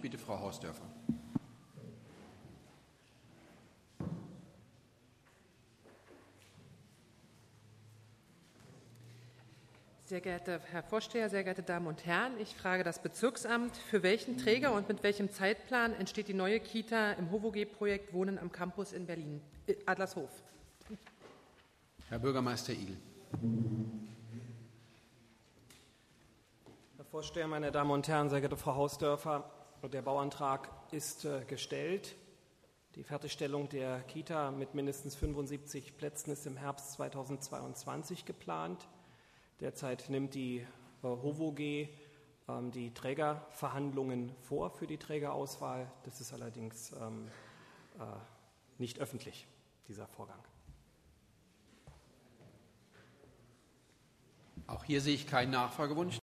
bitte Frau Hausdörfer. Sehr geehrter Herr Vorsteher, sehr geehrte Damen und Herren, ich frage das Bezirksamt, für welchen Träger und mit welchem Zeitplan entsteht die neue Kita im HOVOG-Projekt Wohnen am Campus in Berlin, Adlershof? Herr Bürgermeister Igel. Herr Vorsteher, meine Damen und Herren, sehr geehrte Frau Hausdörfer, der Bauantrag ist gestellt. Die Fertigstellung der Kita mit mindestens 75 Plätzen ist im Herbst 2022 geplant. Derzeit nimmt die HOVOG die Trägerverhandlungen vor für die Trägerauswahl. Das ist allerdings nicht öffentlich, dieser Vorgang. Auch hier sehe ich keinen Nachfragewunsch.